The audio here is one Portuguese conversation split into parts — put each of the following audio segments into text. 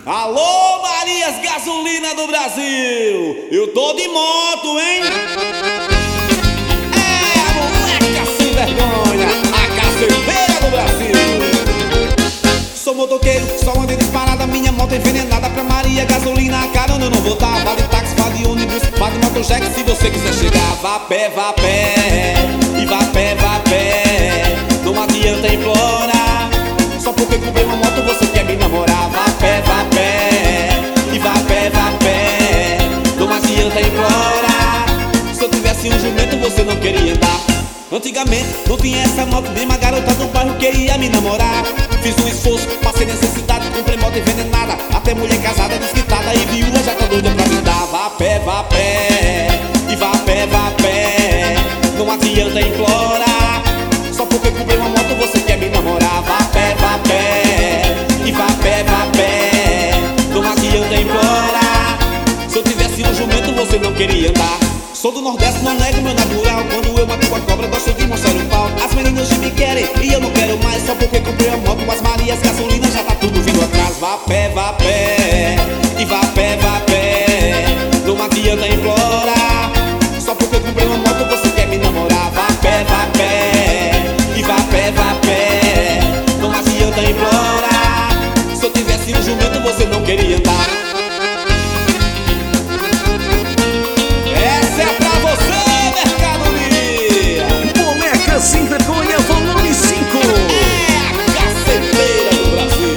Alô, Marias Gasolina do Brasil! Eu tô de moto, hein? É a moleca sem vergonha, a caceteira do Brasil. Sou motoqueiro, só ando disparada, minha moto é envenenada. Pra Maria Gasolina, carona eu não vou dar. Vale táxi, vale ônibus, vale motojegue. Se você quiser chegar, vá a pé, vá a pé. E vá a pé, vá a pé. Não adianta implorar. Só porque comprei uma moto você quer me namorar. Vá a pé, vá a pé. E vá a pé, vá a pé. Não adianta implorar. Se eu tivesse um jumento você não queria andar. Antigamente não tinha essa moto, mesmo a garota do bairro queria me namorar. Fiz um esforço, passei necessidade, comprei moto envenenada. Até mulher casada, desquitada e viúva já tá doida pra me dar. Vá a pé, vá a pé. E vá a pé, vá a pé. Não adianta implorar. Só porque comprei uma moto você quer me namorar. Vá a pé, vá a pé. E vá a pé, vá a pé. Não adianta implorar. Se eu tivesse um jumento você não queria andar. Sou do Nordeste, não nego meu natural. Quando eu mato com a cobra, gosto de mostrar o pau. As meninas me querem e eu não quero mais. Só porque comprei a moto com as Marias Gasolina, já tá tudo vindo atrás. Vá a pé, vá a pé. E vá a pé, vá a pé. Não adianta implorar. Só porque comprei uma moto você quer me namorar. Vá a pé, vá a pé. E vá a pé, vá a pé. Não adianta implorar. Se eu tivesse um jumento você não queria andar. Sem vergonha, volume 5. É a caceteira do Brasil.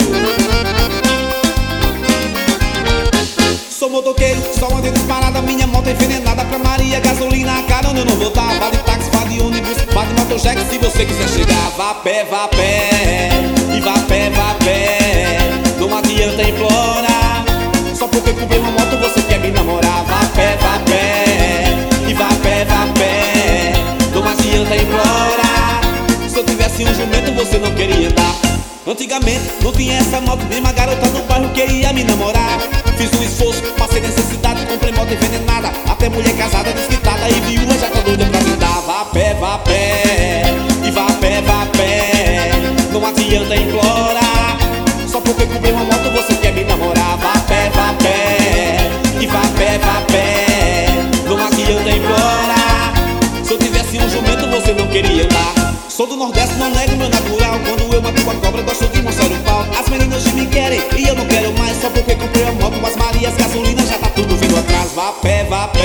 Sou motoqueiro, só ando disparada, minha moto é envenenada. Pra Maria Gasolina, carona eu não vou dar. Vale táxi, vale ônibus, vale motojegue. Se você quiser chegar, vá a pé, vá a pé. E vá a pé, vá a pé. Não adianta implorar. Só porque comprei uma moto você quer me namorar. Vá a pé, vá a pé. E vá a pé, vá a pé. Não adianta implorar. Se eu tivesse um jumento você não queria andar. Antigamente não tinha essa moto, mesmo a garota do bairro queria me namorar. Fiz um esforço, passei necessidade, comprei moto envenenada. Até mulher casada, desquitada e viúva já tá doida pra me dar. Vá a pé, vá a pé. E vá a pé, vá a pé. Não adianta implorar. Só porque comprei uma moto você quer me namorar. Vá a pé, vá a pé. E vá a pé, vá a pé. Não adianta implorar. Se eu tivesse um jumento você não queria andar. Sou do Nordeste, não nego meu natural. Quando eu mato com a cobra, gosto de mostrar o pau. As meninas me querem e eu não quero mais. Só porque comprei a moto com as Marias Gasolina, já tá tudo vindo atrás. Vá a pé, vá a pé.